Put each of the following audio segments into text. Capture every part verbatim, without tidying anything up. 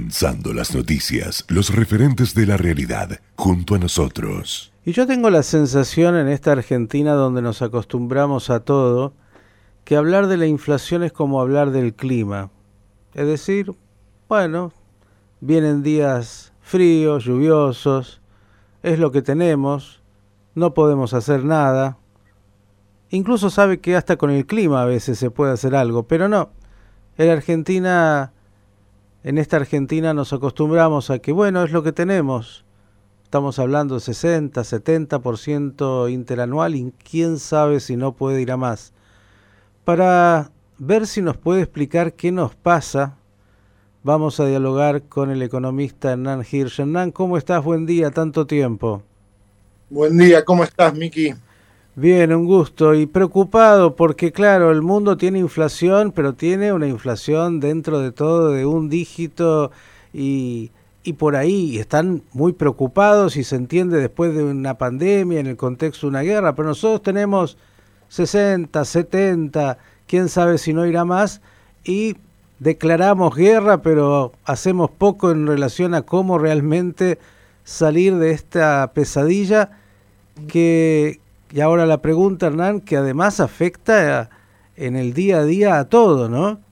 Condensando las noticias, los referentes de la realidad, junto a nosotros. Y yo tengo la sensación en esta Argentina donde nos acostumbramos a todo, que hablar de la inflación es como hablar del clima. Es decir, bueno, vienen días fríos, lluviosos, es lo que tenemos, no podemos hacer nada. Incluso sabe que hasta con el clima a veces se puede hacer algo, pero no. En Argentina, en esta Argentina nos acostumbramos a que, bueno, es lo que tenemos. Estamos hablando de sesenta, setenta por ciento interanual y quién sabe si no puede ir a más. Para ver si nos puede explicar qué nos pasa, vamos a dialogar con el economista Hernán Hirsch. Hernán, ¿cómo estás? Buen día, tanto tiempo. Buen día, ¿cómo estás, Miki? Bien, un gusto. Y preocupado porque, claro, el mundo tiene inflación, pero tiene una inflación dentro de todo de un dígito y, y por ahí están muy preocupados y se entiende después de una pandemia, en el contexto de una guerra, pero nosotros tenemos sesenta, setenta, quién sabe si no irá más, y declaramos guerra, pero hacemos poco en relación a cómo realmente salir de esta pesadilla que... Y ahora la pregunta, Hernán, que además afecta a, en el día a día a todo, ¿no?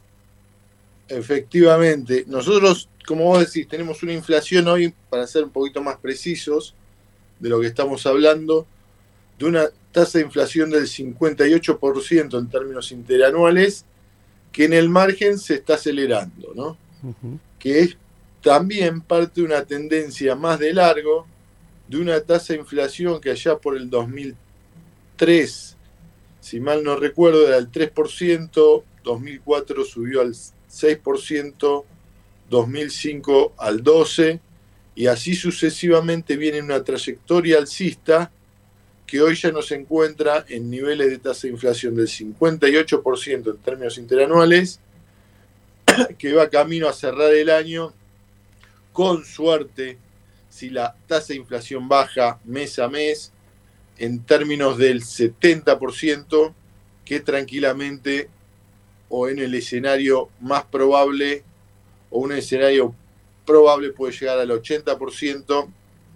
Efectivamente. Nosotros, como vos decís, tenemos una inflación hoy, para ser un poquito más precisos de lo que estamos hablando, de una tasa de inflación del cincuenta y ocho por ciento en términos interanuales, que en el margen se está acelerando, ¿no? Uh-huh. Que es también parte de una tendencia más de largo, de una tasa de inflación que allá por el dos mil tres, si mal no recuerdo, era el tres por ciento, dos mil cuatro subió al seis por ciento, dos mil cinco al doce por ciento, y así sucesivamente viene una trayectoria alcista que hoy ya nos encuentra en niveles de tasa de inflación del cincuenta y ocho por ciento en términos interanuales, que va camino a cerrar el año con suerte, si la tasa de inflación baja mes a mes, en términos del setenta por ciento, que tranquilamente, o en el escenario más probable, o un escenario probable puede llegar al ochenta por ciento,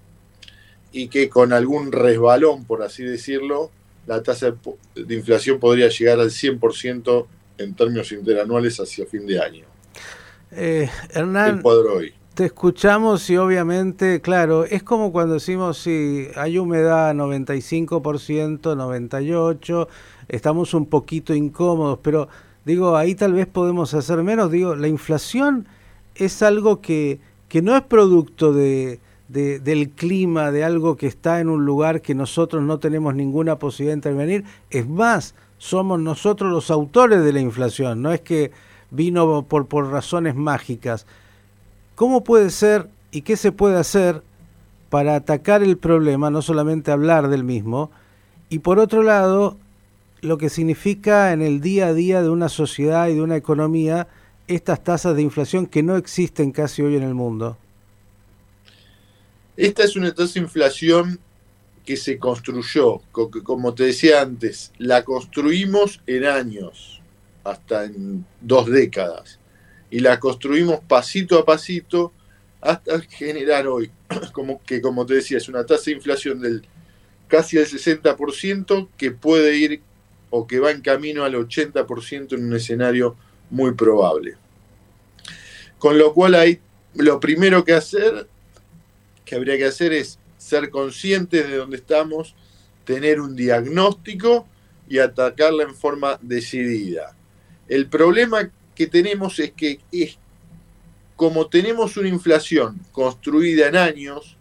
y que con algún resbalón, por así decirlo, la tasa de inflación podría llegar al cien por ciento en términos interanuales hacia fin de año. Eh, Hernán, el cuadro hoy. Te escuchamos y obviamente, claro, es como cuando decimos si hay humedad noventa y cinco por ciento, noventa y ocho por ciento, estamos un poquito incómodos, pero digo, ahí tal vez podemos hacer menos. Digo, la inflación es algo que, que no es producto de, de, del clima, de algo que está en un lugar que nosotros no tenemos ninguna posibilidad de intervenir. Es más, somos nosotros los autores de la inflación, no es que vino por, por razones mágicas. ¿Cómo puede ser y qué se puede hacer para atacar el problema, no solamente hablar del mismo, y por otro lado, lo que significa en el día a día de una sociedad y de una economía estas tasas de inflación que no existen casi hoy en el mundo? Esta es una tasa de inflación que se construyó, como te decía antes, la construimos en años, hasta en dos décadas. Y la construimos pasito a pasito hasta generar hoy, como que como te decía, es una tasa de inflación del casi el sesenta por ciento que puede ir o que va en camino al ochenta por ciento en un escenario muy probable. Con lo cual hay, lo primero que hacer, que habría que hacer es ser conscientes de dónde estamos, tener un diagnóstico y atacarla en forma decidida. El problema que tenemos es que es, como tenemos una inflación construida en años,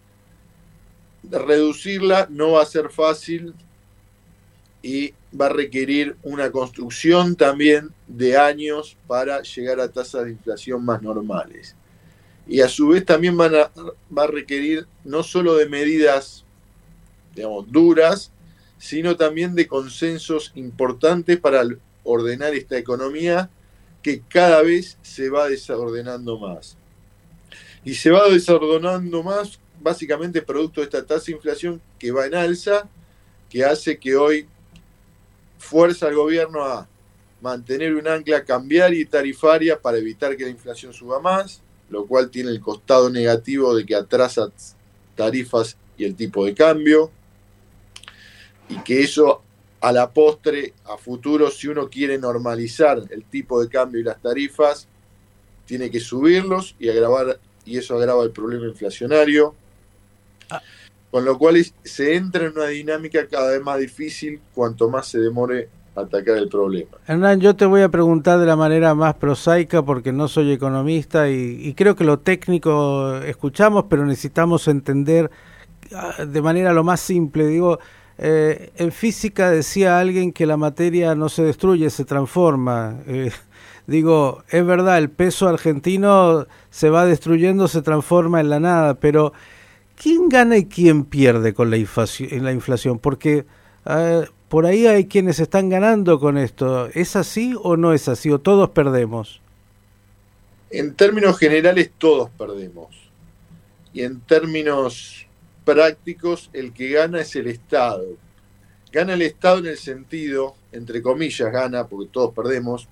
reducirla no va a ser fácil y va a requerir una construcción también de años para llegar a tasas de inflación más normales. Y a su vez también van a, va a requerir no solo de medidas, digamos, duras, sino también de consensos importantes para ordenar esta economía que cada vez se va desordenando más. Y se va desordenando más básicamente producto de esta tasa de inflación que va en alza, que hace que hoy fuerza al gobierno a mantener un ancla cambiaria y tarifaria para evitar que la inflación suba más, lo cual tiene el costado negativo de que atrasa tarifas y el tipo de cambio, y que eso a la postre, a futuro, si uno quiere normalizar el tipo de cambio y las tarifas, tiene que subirlos y agravar, y eso agrava el problema inflacionario, con lo cual se entra en una dinámica cada vez más difícil cuanto más se demore atacar el problema. Hernán, yo te voy a preguntar de la manera más prosaica porque no soy economista y, y creo que lo técnico escuchamos, pero necesitamos entender de manera lo más simple. Digo, eh, en física decía alguien que la materia no se destruye, se transforma. Eh, digo, es verdad, el peso argentino se va destruyendo, se transforma en la nada, pero ¿quién gana y quién pierde con la inflación? En la inflación? Porque eh, por ahí hay quienes están ganando con esto. ¿Es así o no es así? ¿O todos perdemos? En términos generales, todos perdemos. Y en términos prácticos, el que gana es el Estado. Gana el Estado en el sentido, entre comillas, gana, porque todos perdemos.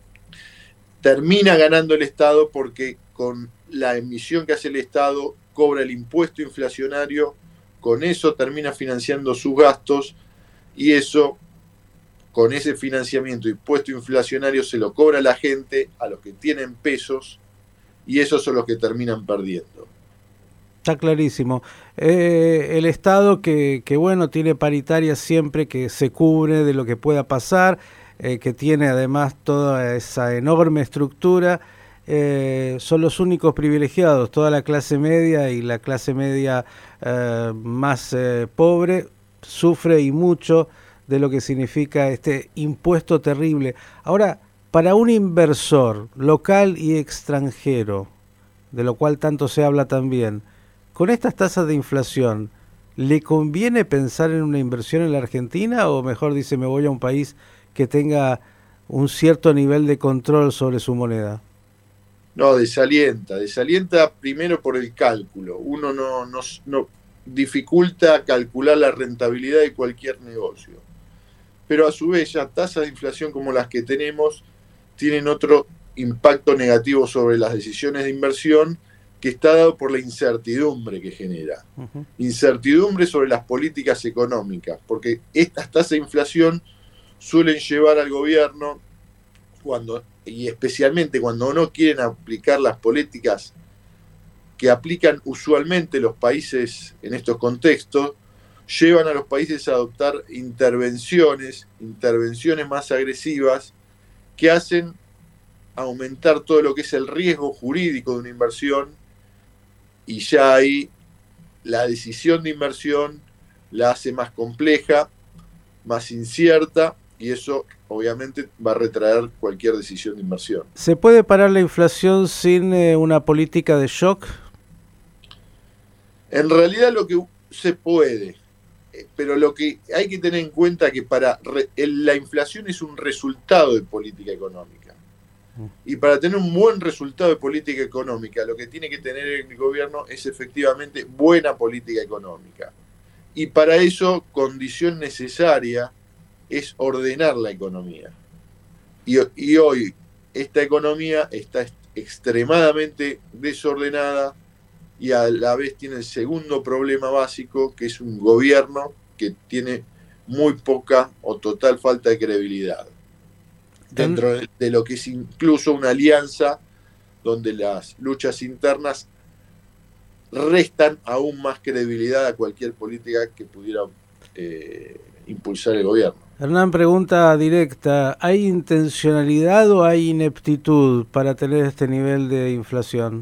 Termina ganando el Estado porque con la emisión que hace el Estado cobra el impuesto inflacionario, con eso termina financiando sus gastos, y eso, con ese financiamiento impuesto inflacionario, se lo cobra a la gente, a los que tienen pesos, y esos son los que terminan perdiendo. Está clarísimo. Eh, el Estado que, que, bueno, tiene paritarias siempre, que se cubre de lo que pueda pasar, eh, que tiene además toda esa enorme estructura, eh, son los únicos privilegiados. Toda la clase media y la clase media eh, más eh, pobre sufre y mucho de lo que significa este impuesto terrible. Ahora, para un inversor local y extranjero, de lo cual tanto se habla también, con estas tasas de inflación, ¿le conviene pensar en una inversión en la Argentina o mejor dice me voy a un país que tenga un cierto nivel de control sobre su moneda? No, desalienta, desalienta primero por el cálculo. Uno no, no, no dificulta calcular la rentabilidad de cualquier negocio. Pero a su vez, ya tasas de inflación como las que tenemos tienen otro impacto negativo sobre las decisiones de inversión, que está dado por la incertidumbre que genera. Uh-huh. Incertidumbre sobre las políticas económicas, porque estas tasas de inflación suelen llevar al gobierno, cuando, y especialmente cuando no quieren aplicar las políticas que aplican usualmente los países en estos contextos, llevan a los países a adoptar intervenciones, intervenciones más agresivas que hacen aumentar todo lo que es el riesgo jurídico de una inversión, y ya ahí la decisión de inversión la hace más compleja, más incierta, y eso obviamente va a retraer cualquier decisión de inversión. ¿Se puede parar la inflación sin eh, una política de shock? En realidad lo que se puede, pero lo que hay que tener en cuenta es que para re, el, la inflación es un resultado de política económica. Y para tener un buen resultado de política económica, lo que tiene que tener el gobierno es efectivamente buena política económica. Y para eso, condición necesaria es ordenar la economía. Y, y hoy esta economía está extremadamente desordenada y a la vez tiene el segundo problema básico, que es un gobierno que tiene muy poca o total falta de credibilidad. Dentro de lo que es incluso una alianza donde las luchas internas restan aún más credibilidad a cualquier política que pudiera eh, impulsar el gobierno. Hernán, pregunta directa, ¿hay intencionalidad o hay ineptitud para tener este nivel de inflación?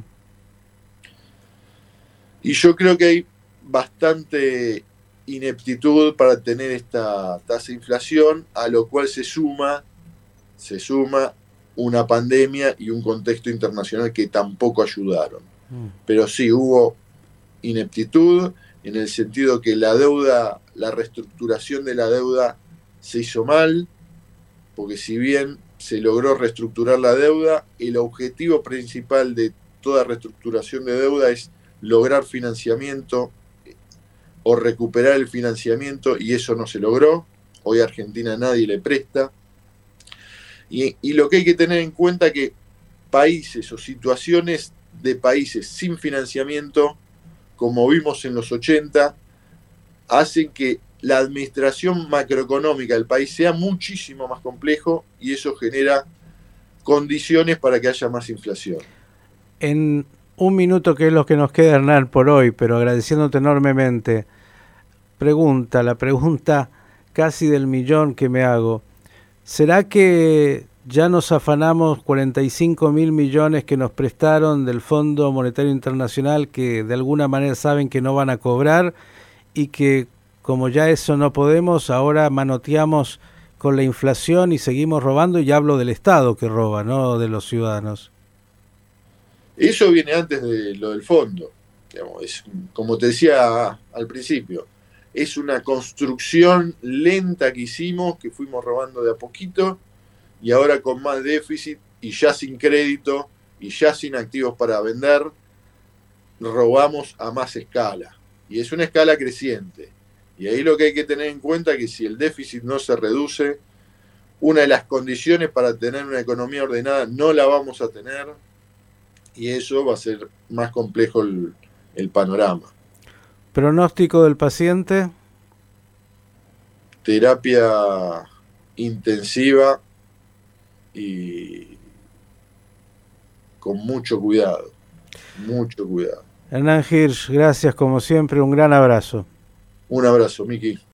Y yo creo que hay bastante ineptitud para tener esta tasa de inflación, a lo cual se suma se suma una pandemia y un contexto internacional que tampoco ayudaron. Mm. Pero sí, hubo ineptitud en el sentido que la deuda, la reestructuración de la deuda se hizo mal, porque si bien se logró reestructurar la deuda, el objetivo principal de toda reestructuración de deuda es lograr financiamiento o recuperar el financiamiento, y eso no se logró. Hoy a Argentina nadie le presta. Y, y lo que hay que tener en cuenta es que países o situaciones de países sin financiamiento, como vimos en los ochenta, hacen que la administración macroeconómica del país sea muchísimo más complejo y eso genera condiciones para que haya más inflación. En un minuto, que es lo que nos queda, Hernán, por hoy, pero agradeciéndote enormemente, pregunta, la pregunta casi del millón que me hago. ¿Será que ya nos afanamos cuarenta y cinco mil millones que nos prestaron del Fondo Monetario Internacional, que de alguna manera saben que no van a cobrar, y que como ya eso no podemos, ahora manoteamos con la inflación y seguimos robando? Y hablo del Estado que roba, no de los ciudadanos. Eso viene antes de lo del fondo. Digamos, es, como te decía al principio, es una construcción lenta que hicimos, que fuimos robando de a poquito, y ahora con más déficit y ya sin crédito y ya sin activos para vender, robamos a más escala. Y es una escala creciente. Y ahí lo que hay que tener en cuenta es que si el déficit no se reduce, una de las condiciones para tener una economía ordenada no la vamos a tener, y eso va a ser más complejo el, el panorama. ¿Pronóstico del paciente? Terapia intensiva y con mucho cuidado, mucho cuidado. Hernán Hirsch, gracias como siempre, un gran abrazo. Un abrazo, Miki.